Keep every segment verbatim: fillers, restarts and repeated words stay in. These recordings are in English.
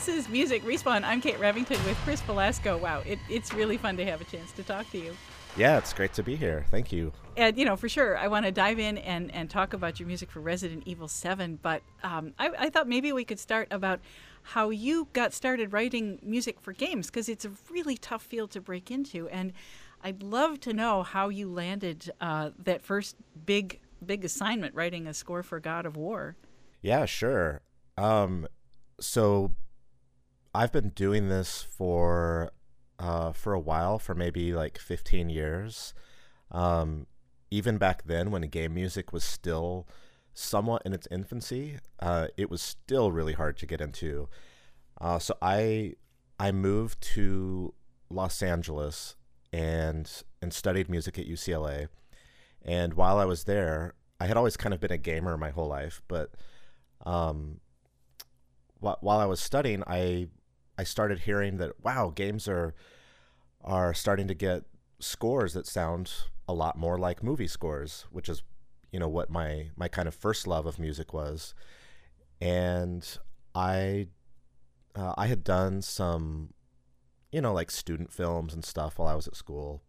This is Music Respawn. I'm Kate Revington with Chris Velasco. Wow, it, it's really fun to have a chance to talk to you. Yeah, it's great to be here. Thank you. And, you know, for sure, I want to dive in and, and talk about your music for Resident Evil seven, but um, I, I thought maybe we could start about how you got started writing music for games, because it's a really tough field to break into, and I'd love to know how you landed uh, that first big, big assignment, writing a score for God of War. Yeah, sure. Um, so I've been doing this for uh, for a while, for maybe like fifteen years. Um, even back then, when game music was still somewhat in its infancy, uh, it was still really hard to get into. Uh, so I I moved to Los Angeles and and studied music at U C L A. And while I was there, I had always kind of been a gamer my whole life, but um, while while I was studying, I I started hearing that wow, games are are starting to get scores that sound a lot more like movie scores, which is, you know, what my my kind of first love of music was. And I uh, I had done some, you know, like student films and stuff while I was at school,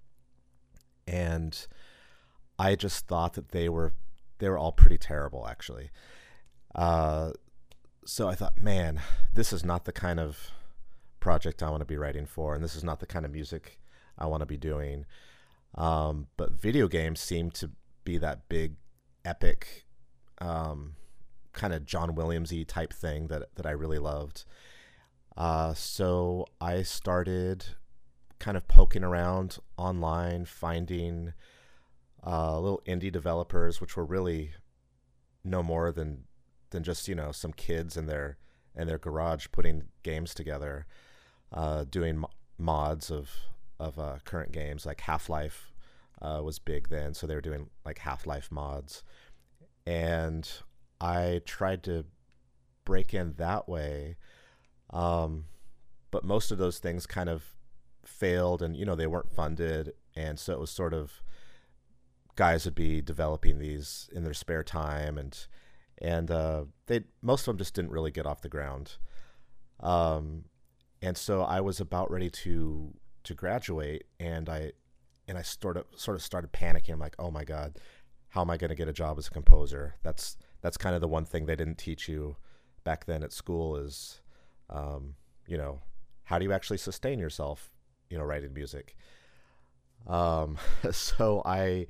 and I just thought that they were they were all pretty terrible, actually. Uh, so I thought, man, this is not the kind of project I want to be writing for, and this is not the kind of music I want to be doing. Um, but video games seem to be that big, epic, um, kind of John Williams-y type thing that that I really loved. Uh, so I started kind of poking around online, finding uh, little indie developers, which were really no more than than just, you know, some kids in their in their garage putting games together, uh, doing mo- mods of of uh, current games. Like Half-Life uh, was big then, so they were doing like Half-Life mods, and I tried to break in that way. Um, but most of those things kind of failed, and, you know, they weren't funded. And so it was sort of, guys would be developing these in their spare time, and, and, uh, they, most of them just didn't really get off the ground. Um, and so I was about ready to, to graduate, and I, and I sort of, sort of started panicking. I'm like, oh my God, how am I going to get a job as a composer? That's, that's kind of the one thing they didn't teach you back then at school is, Um, you know, how do you actually sustain yourself, you know, writing music? Um, so I,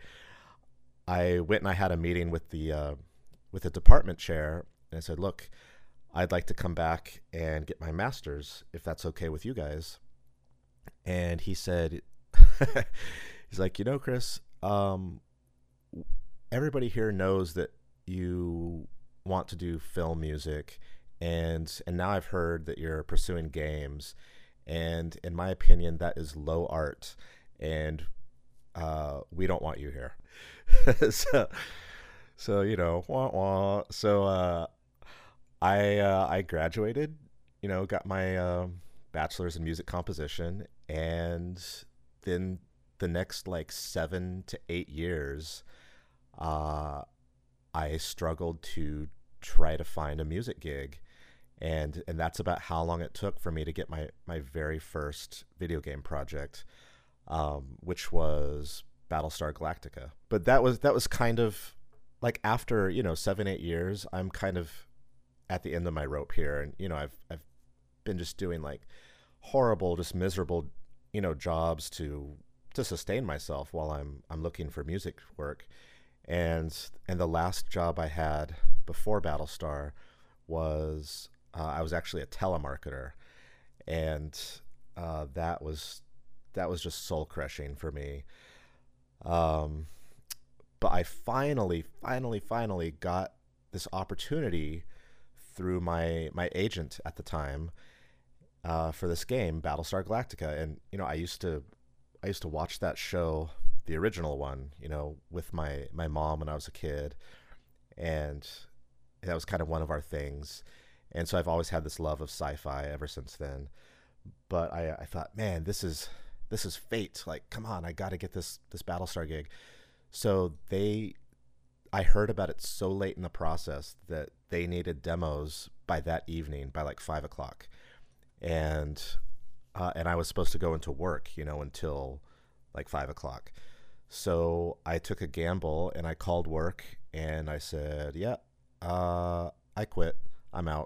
I went and I had a meeting with the, uh, with the department chair, and I said, look, I'd like to come back and get my master's, if that's okay with you guys. And he said, he's like, you know, Chris, um, everybody here knows that you want to do film music, And and now I've heard that you're pursuing games, and in my opinion, that is low art, and uh, we don't want you here. so, so you know, wah, wah. So uh, I uh, I graduated, you know, got my um, bachelor's in music composition, and then the next like seven to eight years, uh, I struggled to try to find a music gig. And and that's about how long it took for me to get my, my very first video game project, um, which was Battlestar Galactica. But that was that was kind of like after, you know, seven, eight years, I'm kind of at the end of my rope here. And, you know, I've I've been just doing like horrible, just miserable, you know, jobs to to sustain myself while I'm I'm looking for music work. And and the last job I had before Battlestar was Uh, I was actually a telemarketer, and uh, that was that was just soul crushing for me. Um, but I finally, finally, finally got this opportunity through my my agent at the time uh, for this game, Battlestar Galactica, and you know I used to I used to watch that show, the original one, you know, with my my mom when I was a kid, and that was kind of one of our things. And so I've always had this love of sci-fi ever since then. But I, I thought, man, this is this is fate. Like, come on, I got to get this this Battlestar gig. So they, I heard about it so late in the process that they needed demos by that evening, by like five o'clock. and uh, and I was supposed to go into work, you know, until like five o'clock. So I took a gamble and I called work and I said, "Yeah, uh, I quit. I'm out."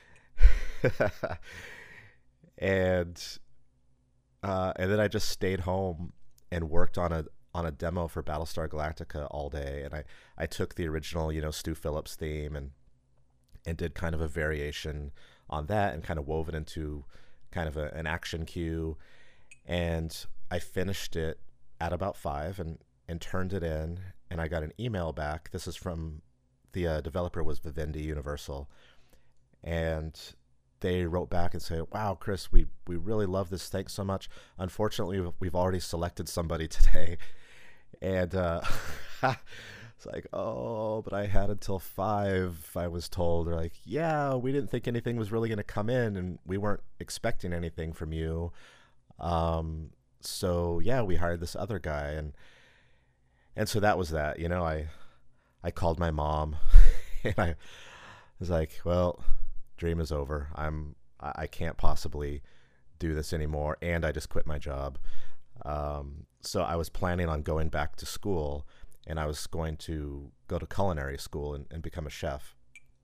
and uh, and then I just stayed home and worked on a on a demo for Battlestar Galactica all day. And I, I took the original, you know, Stu Phillips theme and and did kind of a variation on that and kind of wove it into kind of a, an action cue. And I finished it at about five and, and turned it in, and I got an email back. This is from the uh, developer was Vivendi Universal, and they wrote back and said, "Wow, Chris, we, we really love this. Thanks so much. Unfortunately, we've, we've already selected somebody today." And uh, it's like, "Oh, but I had until five, I was told." They're like, "Yeah, we didn't think anything was really going to come in, and we weren't expecting anything from you. Um, so yeah, we hired this other guy." And and so that was that. You know, I I called my mom, and I was like, "Well, dream is over. I'm I I can't possibly do this anymore, and I just quit my job." Um, so I was planning on going back to school, and I was going to go to culinary school and, and become a chef.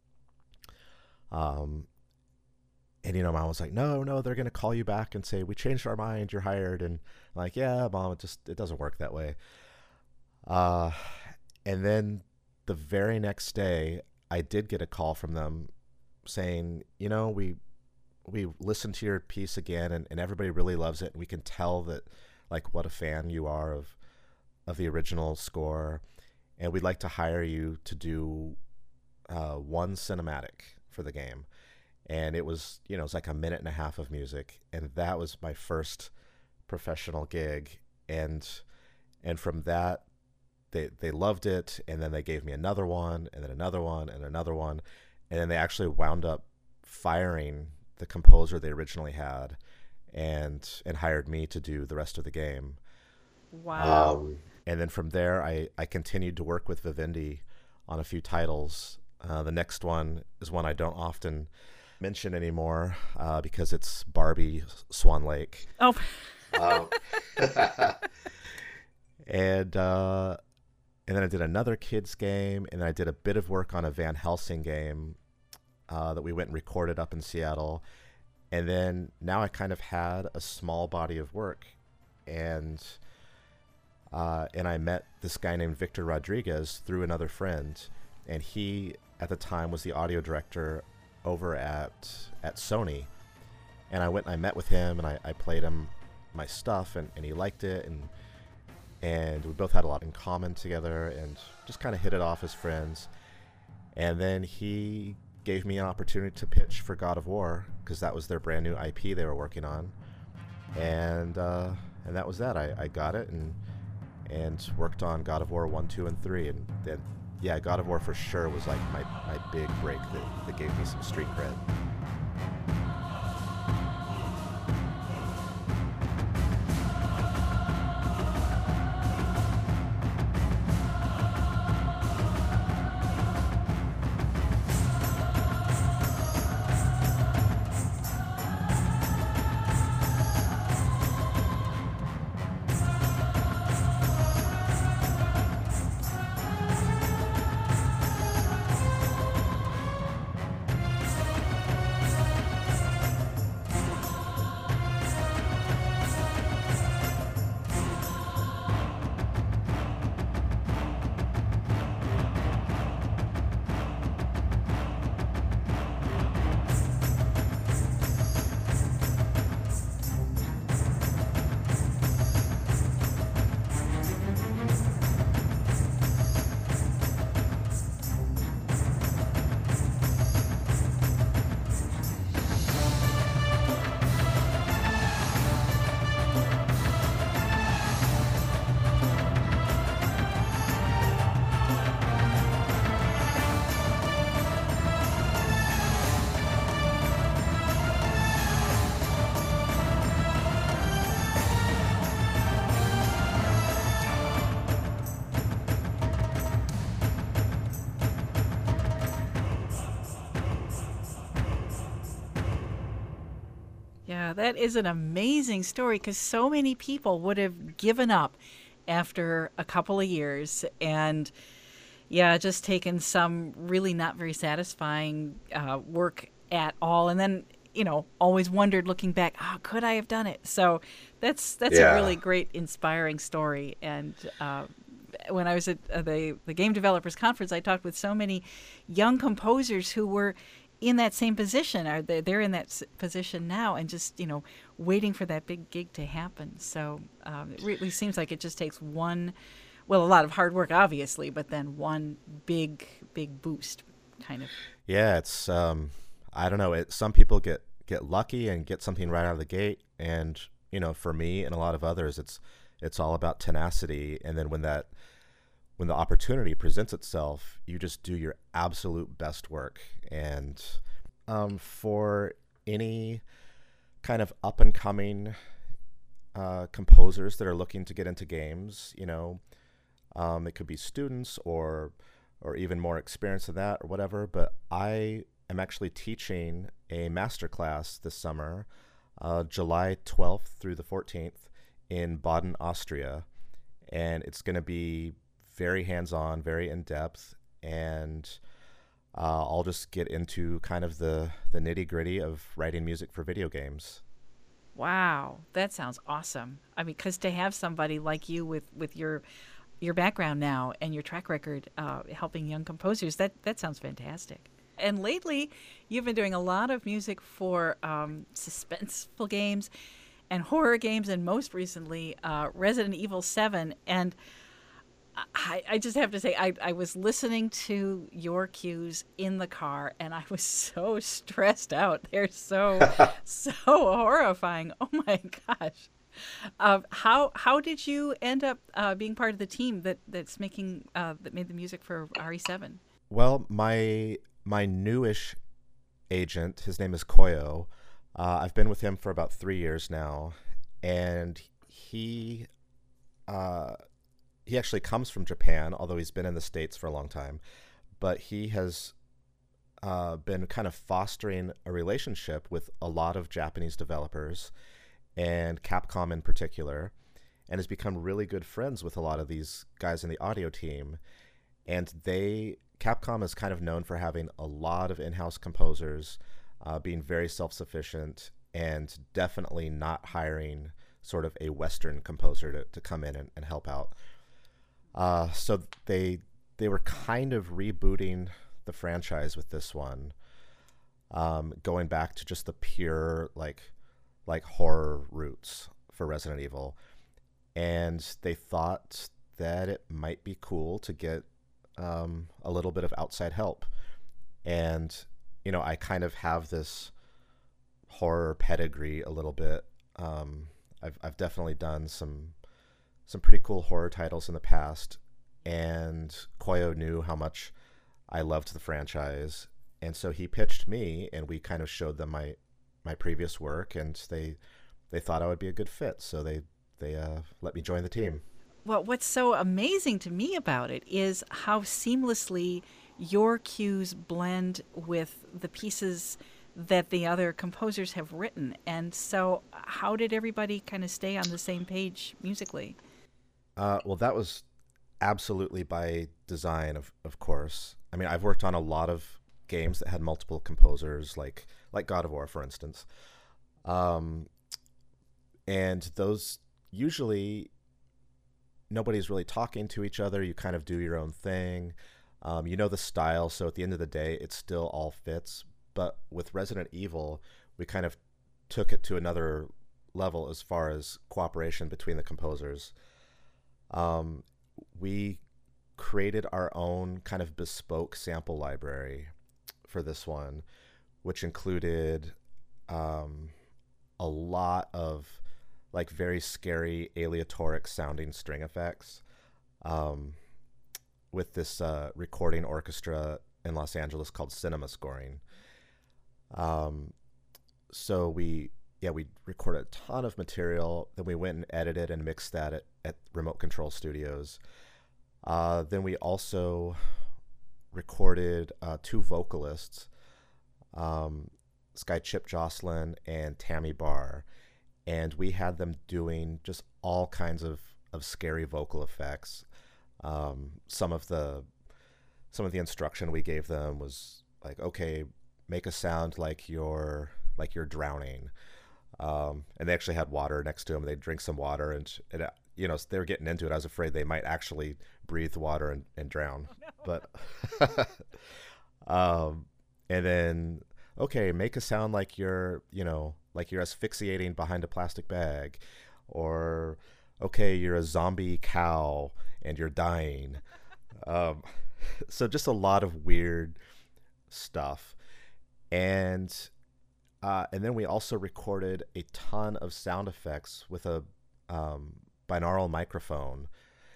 Um, and, you know, Mom was like, no, no, they're going to call you back and say, "We changed our mind, you're hired." And I'm like, "Yeah, Mom, it just, it doesn't work that way." Uh, and then the very next day, I did get a call from them saying, "You know, we, we listened to your piece again, and, and everybody really loves it. And we can tell that, like, what a fan you are of of the original score, and we'd like to hire you to do uh, one cinematic for the game." And it was, you know, it was like a minute and a half of music, and that was my first professional gig. And and from that, they they loved it, and then they gave me another one, and then another one, and another one, and then they actually wound up firing the composer they originally had, and and hired me to do the rest of the game. Wow. Um, and then from there, I, I continued to work with Vivendi on a few titles. Uh, the next one is one I don't often mention anymore uh, because it's Barbie Swan Lake. Oh. um, and uh, and then I did another kids game, and then I did a bit of work on a Van Helsing game uh, that we went and recorded up in Seattle. And then now I kind of had a small body of work, and uh, and I met this guy named Victor Rodriguez through another friend, and he at the time was the audio director over at at Sony. And I went and I met with him, and I, I played him my stuff, and, and he liked it, and and we both had a lot in common together, and just kind of hit it off as friends. And then he gave me an opportunity to pitch for God of War, because that was their brand new I P they were working on, and uh, and that was that. I, I got it and and worked on God of War one, two, and three, and then yeah, God of War for sure was like my, my big break that, that gave me some street cred. Yeah, that is an amazing story because so many people would have given up after a couple of years and, yeah, just taken some really not very satisfying uh, work at all. And then, you know, always wondered looking back, oh, could I have done it? So that's that's a Yeah. really great, inspiring story. And uh, when I was at uh, the the Game Developers Conference, I talked with so many young composers who were in that same position. Are they? They're in that s- position now, and just you know waiting for that big gig to happen. So um, it really seems like it just takes one, well, a lot of hard work, obviously, but then one big big boost, kind of. Yeah, it's um I don't know, it some people get get lucky and get something right out of the gate, and you know, for me and a lot of others it's it's all about tenacity, and then when that when the opportunity presents itself, you just do your absolute best work. And um for any kind of up and coming uh composers that are looking to get into games, you know, um it could be students or or even more experienced than that or whatever. But I am actually teaching a master class this summer, uh, July twelfth through the fourteenth in Baden, Austria. And it's going to be very hands on, very in depth. And uh, I'll just get into kind of the, the nitty gritty of writing music for video games. Wow, that sounds awesome. I mean, because to have somebody like you with with your your background now and your track record uh, helping young composers, that that sounds fantastic. And lately, you've been doing a lot of music for um, suspenseful games and horror games, and most recently, uh, Resident Evil seven. And I, I just have to say, I, I was listening to your cues in the car, and I was so stressed out. They're so, so horrifying. Oh my gosh. Uh, how how did you end up uh, being part of the team that that's making uh, that made the music for R E seven? Well, my my newish agent, his name is Koyo. Uh, I've been with him for about three years now, and he uh, he actually comes from Japan, although he's been in the States for a long time. But he has uh, been kind of fostering a relationship with a lot of Japanese developers, and Capcom in particular, and has become really good friends with a lot of these guys in the audio team. And they Capcom is kind of known for having a lot of in-house composers, uh, being very self-sufficient, and definitely not hiring sort of a Western composer to, to come in and, and help out. Uh, so they they were kind of rebooting the franchise with this one, um, going back to just the pure like like horror roots for Resident Evil. And they thought that it might be cool to get um, a little bit of outside help. And, you know, I kind of have this horror pedigree a little bit. Um, I've, I've definitely done some some pretty cool horror titles in the past. And Koyo knew how much I loved the franchise. And so he pitched me, and we kind of showed them my my previous work, and they they thought I would be a good fit, so they they uh, let me join the team. Well, what's so amazing to me about it is how seamlessly your cues blend with the pieces that the other composers have written. And so, how did everybody kind of stay on the same page musically? Uh, well, that was absolutely by design, of of course. I mean, I've worked on a lot of games that had multiple composers, like like God of War, for instance. Um, and those usually nobody's really talking to each other. You kind of do your own thing. Um, you know the style, so at the end of the day, it still all fits. But with Resident Evil, we kind of took it to another level as far as cooperation between the composers. Um, we created our own kind of bespoke sample library for this one, which included um, a lot of like very scary aleatoric sounding string effects, um, with this uh, recording orchestra in Los Angeles called Cinema Scoring. Um, so we, yeah, we recorded a ton of material. Then we went and edited and mixed that at, at Remote Control Studios. Uh, then we also recorded uh, two vocalists, um, this guy Chip Jocelyn and Tammy Barr, and we had them doing just all kinds of, of scary vocal effects. Um, some of the some of the instruction we gave them was like, okay, make a sound like you're like you're drowning, um, and they actually had water next to them. They'd drink some water, and, and you know, they were getting into it. I was afraid they might actually breathe water and, and drown. Oh, no. But um, and then okay, make a sound like you're you know like you're asphyxiating behind a plastic bag, or okay, you're a zombie cow and you're dying. um, so just a lot of weird stuff. And uh, and then we also recorded a ton of sound effects with a um, binaural microphone.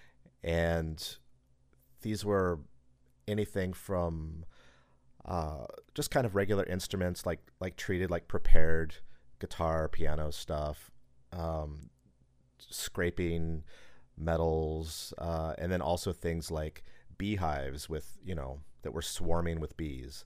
And these were anything from uh, just kind of regular instruments, like like treated like prepared guitar, piano stuff, um, scraping metals, uh, and then also things like beehives with, you know, that were swarming with bees.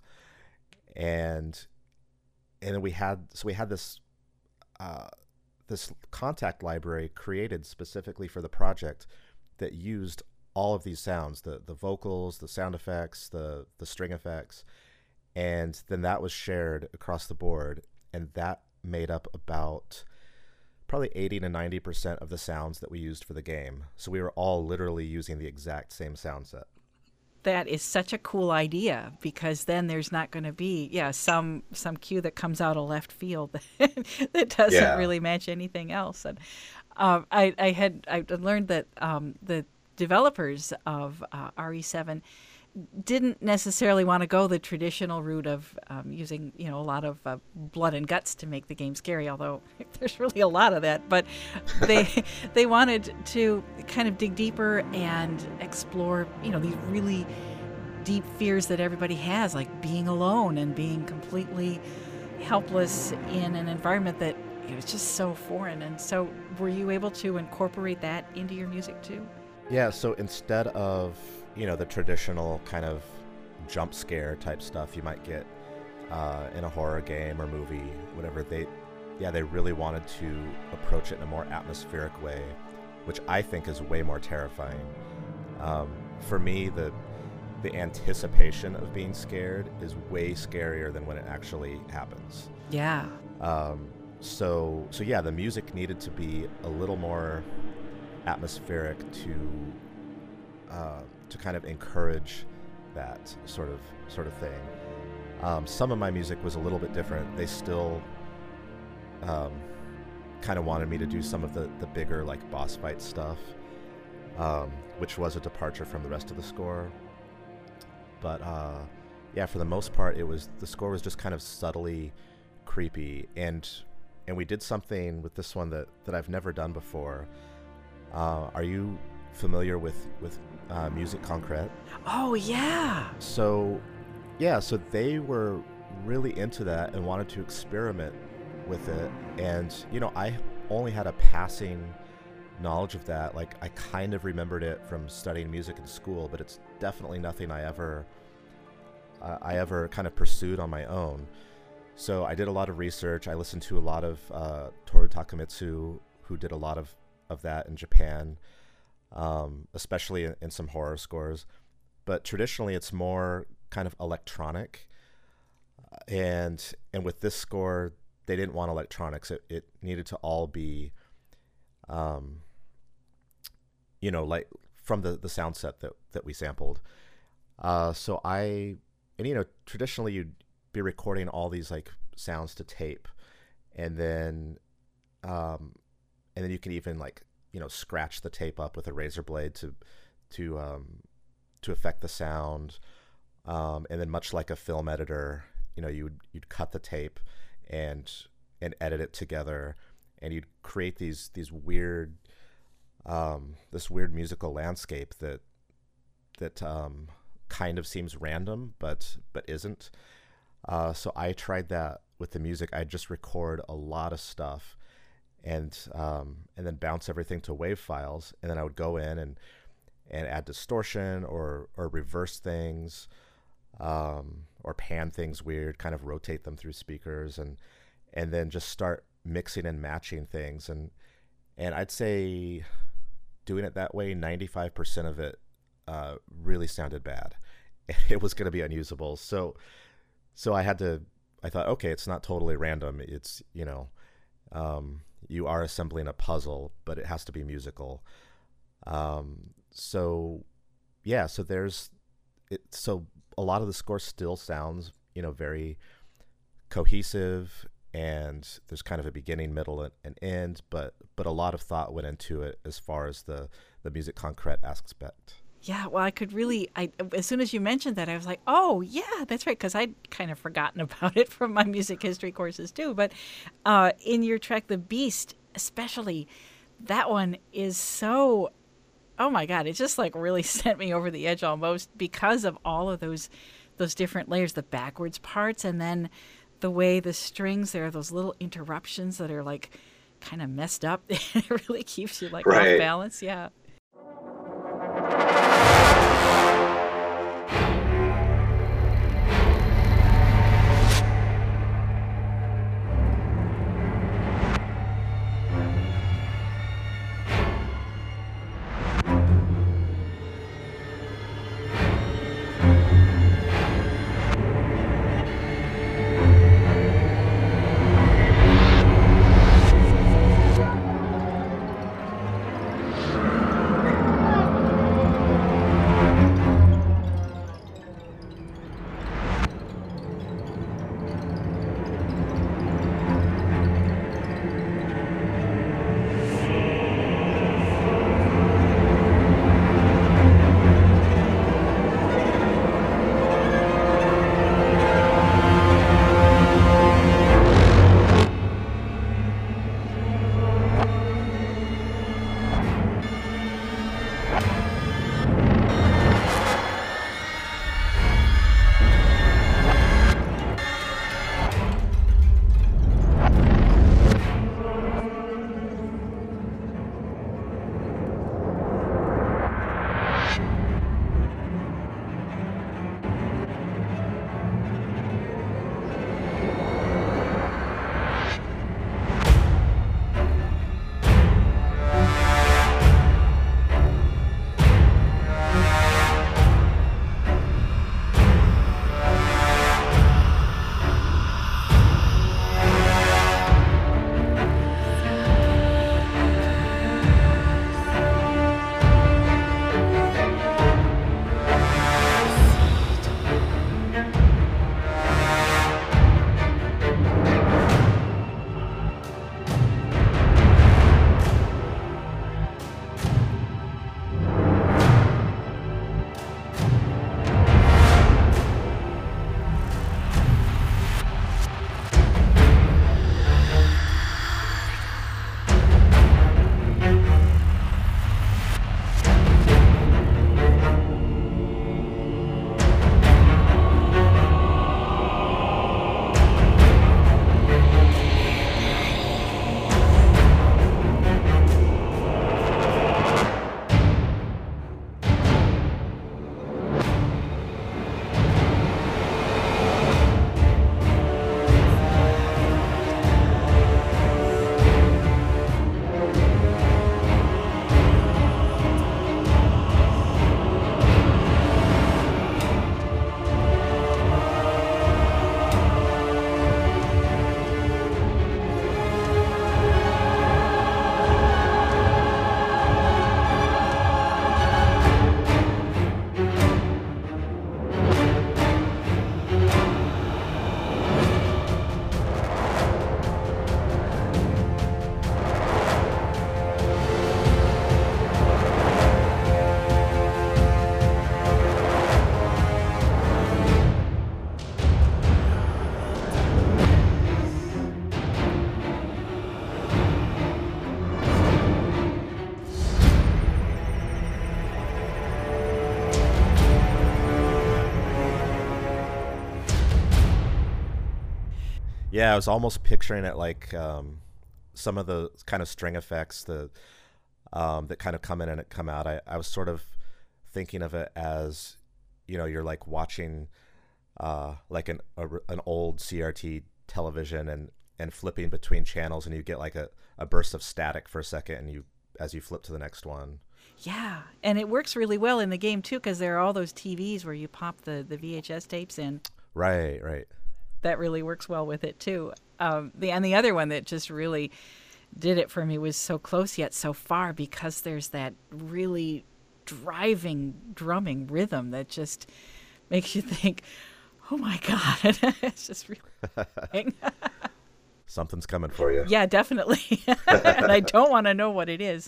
And and then we had so we had this uh, this Kontakt library created specifically for the project that used all of these sounds, the the vocals, the sound effects, the the string effects, and then that was shared across the board, and that made up about probably eighty to ninety percent of the sounds that we used for the game. So we were all literally using the exact same sound set. That is such a cool idea, because then there's not going to be, yeah, some some cue that comes out of left field that doesn't yeah. really match anything else. And um, I, I had I learned that um, the developers of uh, R E seven didn't necessarily want to go the traditional route of um, using, you know, a lot of uh, blood and guts to make the game scary, although there's really a lot of that. But they they wanted to kind of dig deeper and explore, you know, these really deep fears that everybody has, like being alone and being completely helpless in an environment that, you know, is just so foreign. And so were you able to incorporate that into your music too? Yeah, so instead of, you know, the traditional kind of jump scare type stuff you might get uh, in a horror game or movie, whatever, they, yeah, they really wanted to approach it in a more atmospheric way, which I think is way more terrifying. Um, for me, the the anticipation of being scared is way scarier than when it actually happens. Yeah. Um, so, so yeah, the music needed to be a little more atmospheric to uh, to kind of encourage that sort of sort of thing. Um, some of my music was a little bit different. They still um, kind of wanted me to do some of the, the bigger like boss fight stuff, um, which was a departure from the rest of the score. But uh, yeah, for the most part, it was the score was just kind of subtly creepy, and and we did something with this one that, that I've never done before. Uh, are you familiar with with uh, Musique Concrète? Oh yeah. So, yeah, so they were really into that and wanted to experiment with it, and you know, I only had a passing knowledge of that. Like, I kind of remembered it from studying music in school, but it's definitely nothing I ever uh, I ever kind of pursued on my own. So I did a lot of research. I listened to a lot of uh, Toru Takemitsu, who did a lot of of that in Japan, um, especially in, in some horror scores. But traditionally, it's more kind of electronic. And and with this score, they didn't want electronics. It, it needed to all be, um, you know, like from the, the sound set that, that we sampled. Uh, so I, and you know, traditionally you'd be recording all these like sounds to tape, and then, um, and then you can even like, you know, scratch the tape up with a razor blade to, to, um, to affect the sound. Um, and then much like a film editor, you know, you'd, you'd cut the tape and, and edit it together, and you'd create these, these weird, um, this weird musical landscape that, that, um, kind of seems random, but, but isn't. Uh, so I tried that with the music. I'd just record a lot of stuff, and um, and then bounce everything to WAV files, and then I would go in and and add distortion or or reverse things, um, or pan things weird, kind of rotate them through speakers, and and then just start mixing and matching things. And and I'd say doing it that way, ninety-five percent of it uh, really sounded bad. It was going to be unusable. So so I had to, I thought, okay, it's not totally random. It's, you know, um, you are assembling a puzzle, but it has to be musical. Um, so yeah, so there's, it, so a lot of the score still sounds, you know, very cohesive, and there's kind of a beginning, middle, and, and end, but but a lot of thought went into it as far as the the musique concrète aspect. Yeah, well, I could really, I as soon as you mentioned that, I was like, oh, yeah, that's right, because I'd kind of forgotten about it from my music history courses too. But uh, in your track, The Beast, especially, that one is so, oh my God, it just like really sent me over the edge almost because of all of those those different layers, the backwards parts, and then the way the strings, there are those little interruptions that are like kind of messed up. It really keeps you like Right. off balance. Yeah. Yeah, I was almost picturing it like um, some of the kind of string effects the um, that kind of come in and come out. I, I was sort of thinking of it as, you know, you're like watching uh, like an a, an old C R T television and and flipping between channels, and you get like a, a burst of static for a second, and you as you flip to the next one. Yeah, and it works really well in the game too, because there are all those T Vs where you pop the, the V H S tapes in. Right, right. That really works well with it too. Um, the and the other one that just really did it for me was So Close Yet So Far, because there's that really driving drumming rhythm that just makes you think, oh my God, it's just really something's coming for you. Yeah, definitely. And I don't want to know what it is.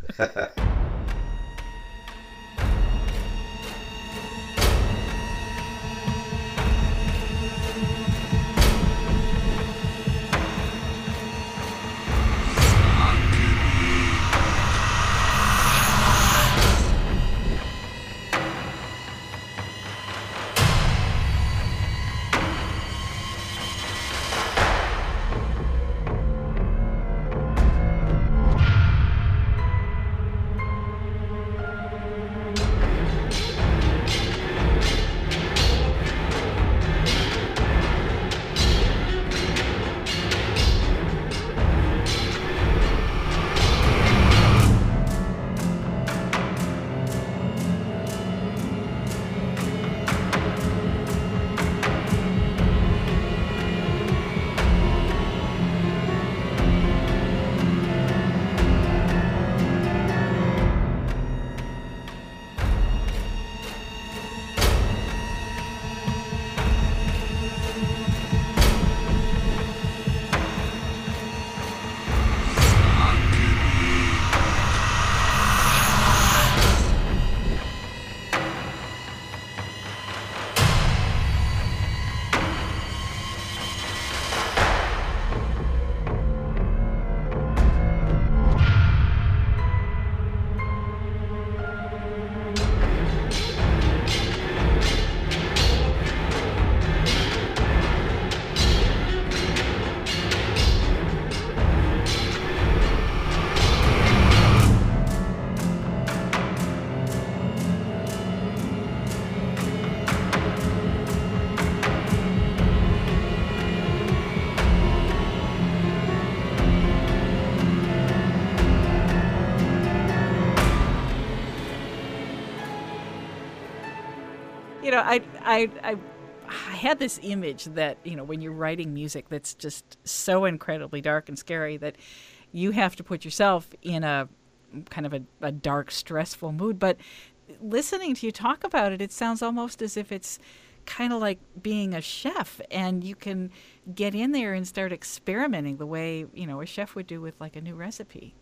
You know, I, I, I, I had this image that, you know, when you're writing music that's just so incredibly dark and scary that you have to put yourself in a kind of a, a dark, stressful mood. But listening to you talk about it, it sounds almost as if it's kind of like being a chef, and you can get in there and start experimenting the way, you know, a chef would do with like a new recipe.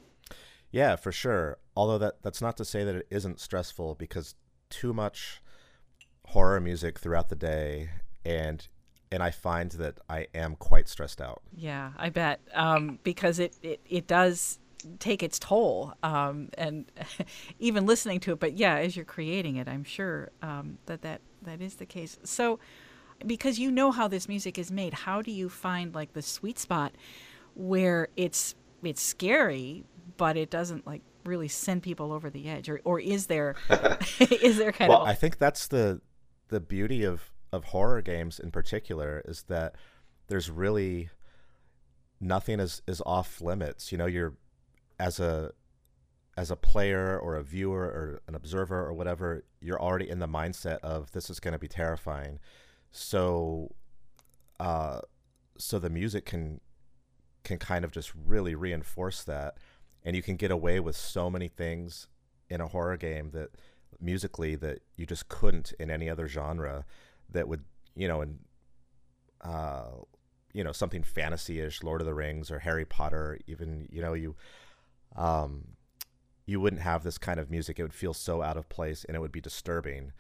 Yeah, for sure. Although that that's not to say that it isn't stressful, because too much horror music throughout the day, and and I find that I am quite stressed out. Yeah, I bet, um, because it, it, it does take its toll, um, and even listening to it. But yeah, as you're creating it, I'm sure um, that, that that is the case. So because you know how this music is made, how do you find like the sweet spot where it's it's scary, but it doesn't like really send people over the edge? Or, or is there is there kind well, of... Well, I think that's the the beauty of, of horror games in particular, is that there's really nothing is, is off limits. You know, you're as a as a player or a viewer or an observer or whatever, you're already in the mindset of this is going to be terrifying. So uh, so the music can can kind of just really reinforce that, and you can get away with so many things in a horror game that musically that you just couldn't in any other genre, that would, you know, in uh you know, something fantasy-ish, Lord of the Rings or Harry Potter even, you know, you um you wouldn't have this kind of music. It would feel so out of place and it would be disturbing.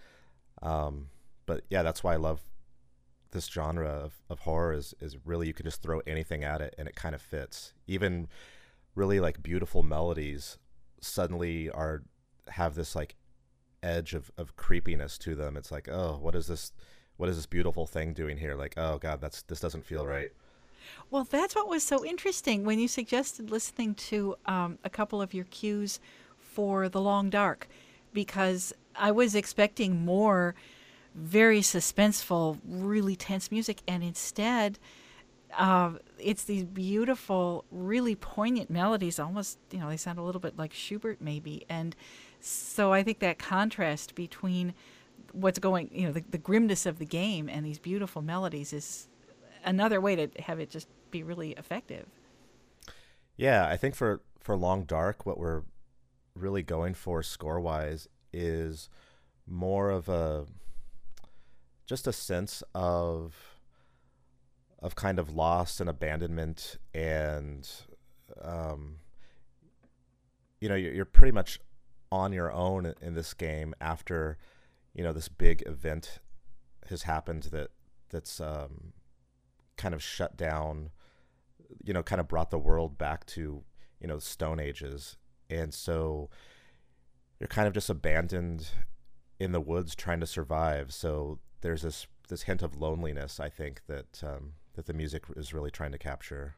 Um but yeah, that's why I love this genre of, of horror, is is really you can just throw anything at it and it kind of fits. Even really like beautiful melodies suddenly are have this like edge of, of creepiness to them. It's like, oh, what is this what is this beautiful thing doing here? Like, oh God, that's this doesn't feel right. Well, that's what was so interesting when you suggested listening to um, a couple of your cues for The Long Dark, because I was expecting more very suspenseful, really tense music, and instead, uh, it's these beautiful, really poignant melodies. Almost, you know, they sound a little bit like Schubert, maybe. And so I think that contrast between what's going, you know, the, the grimness of the game and these beautiful melodies is another way to have it just be really effective. Yeah, I think for for Long Dark, what we're really going for score wise is more of a just a sense of of kind of loss and abandonment, and um, you know, you're, you're pretty much on your own in this game after, you know, this big event has happened that that's um, kind of shut down, you know, kind of brought the world back to, you know, the Stone Ages, and so you're kind of just abandoned in the woods trying to survive. So there's this this hint of loneliness, I think, that um, that the music is really trying to capture.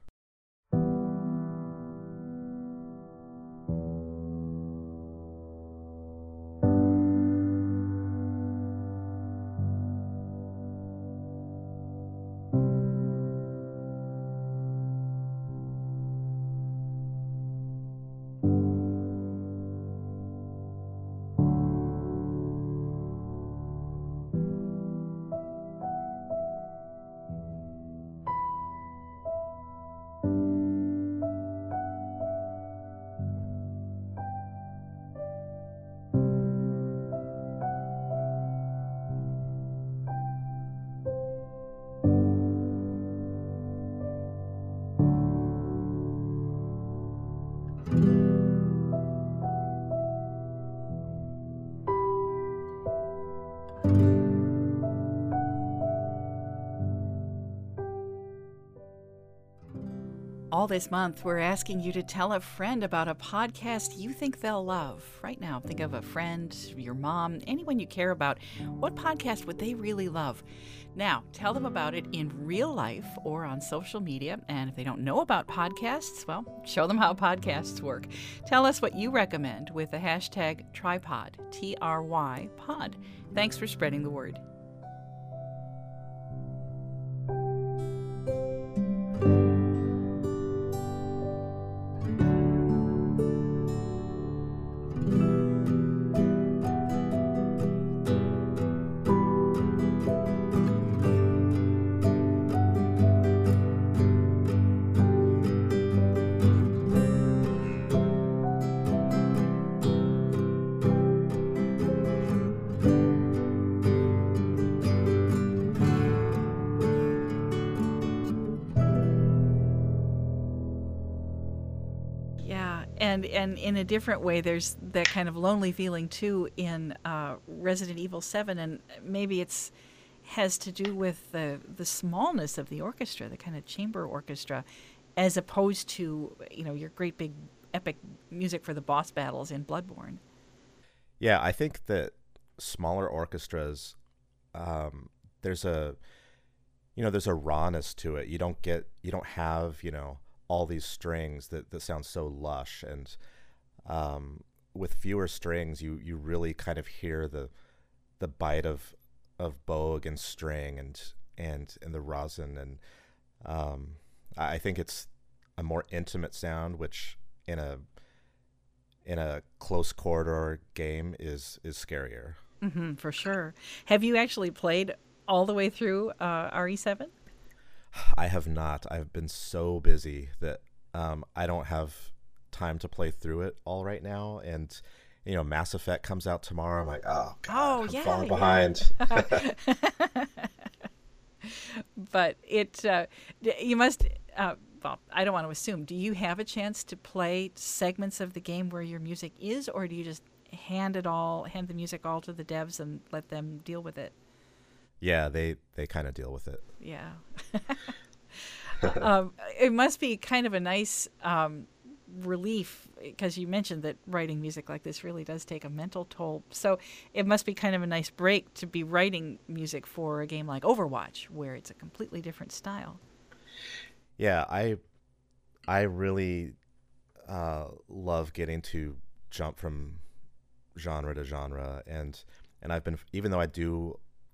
All this month, we're asking you to tell a friend about a podcast you think they'll love. Right now, think of a friend, your mom, anyone you care about. What podcast would they really love? Now, tell them about it in real life or on social media. And if they don't know about podcasts, well, show them how podcasts work. Tell us what you recommend with the hashtag Trypod, T R Y pod. Thanks for spreading the word. And and in a different way, there's that kind of lonely feeling too in uh, Resident Evil seven, and maybe it's has to do with the the smallness of the orchestra, the kind of chamber orchestra, as opposed to, you know, your great big epic music for the boss battles in Bloodborne. Yeah, I think that smaller orchestras, um, there's a you know there's a rawness to it. You don't get you don't have you know. all these strings that, that sound so lush, and um, with fewer strings you you really kind of hear the the bite of of bow and string and and and the rosin, and um, I think it's a more intimate sound, which in a in a close corridor game is is scarier. Mm-hmm, for sure. Have you actually played all the way through uh, R E seven? I have not. I've been so busy that um, I don't have time to play through it all right now. And, you know, Mass Effect comes out tomorrow. I'm like, oh, God, oh, I'm yeah, falling yeah. behind. But it, uh, you must, uh, well, I don't want to assume, do you have a chance to play segments of the game where your music is, or do you just hand it all, hand the music all to the devs and let them deal with it? Yeah, they, they kind of deal with it. Yeah. um, it must be kind of a nice um, relief, because you mentioned that writing music like this really does take a mental toll. So it must be kind of a nice break to be writing music for a game like Overwatch, where it's a completely different style. Yeah, I I really uh, love getting to jump from genre to genre, and and I've been, even though I do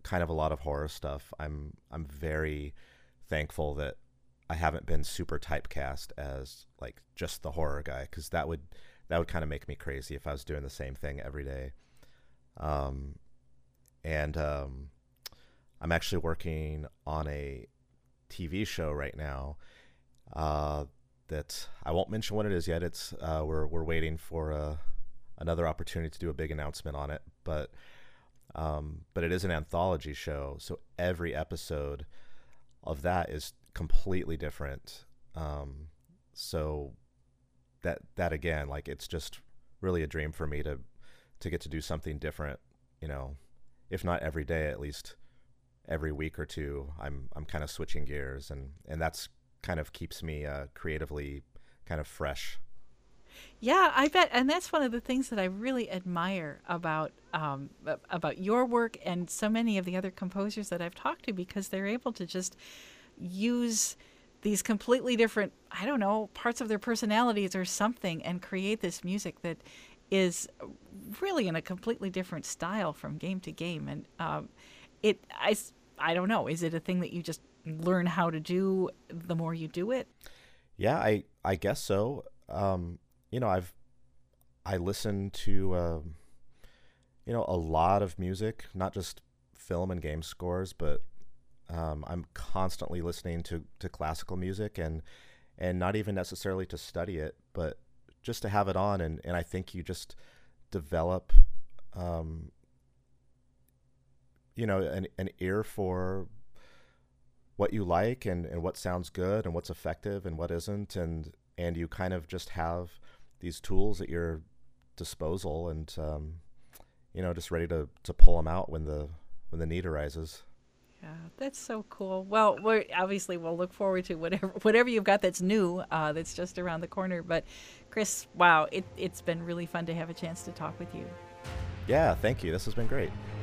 kind of a lot of horror stuff. I'm I'm very thankful that I haven't been super typecast as like just the horror guy, because that would that would kind of make me crazy if I was doing the same thing every day. Um, and um, I'm actually working on a T V show right now uh, that I won't mention what it is yet. It's uh, we're we're waiting for a, another opportunity to do a big announcement on it, but um, but it is an anthology show, so every episode of that is completely different. Um, so that that again, like, it's just really a dream for me to to get to do something different. You know, if not every day, at least every week or two. I'm I'm kind of switching gears, and and that's kind of keeps me uh, creatively kind of fresh. Yeah, I bet, and that's one of the things that I really admire about um, about your work and so many of the other composers that I've talked to, because they're able to just use these completely different, I don't know, parts of their personalities or something, and create this music that is really in a completely different style from game to game. And um, it, I, I don't know, is it a thing that you just learn how to do the more you do it? Yeah, I I guess so. Um, you know, I've I listen to uh, you know a lot of music, not just film and game scores, but um, I'm constantly listening to, to classical music, and and not even necessarily to study it, but just to have it on. And, and I think you just develop, um, you know, an, an ear for what you like, and, and what sounds good, and what's effective and what isn't. And, and you kind of just have these tools at your disposal, and, um, you know, just ready to, to pull them out when the, when the need arises. Yeah, that's so cool. Well, we're obviously we'll look forward to whatever whatever you've got that's new, uh, that's just around the corner. But Chris, wow, it, it's been really fun to have a chance to talk with you. Yeah, thank you. This has been great.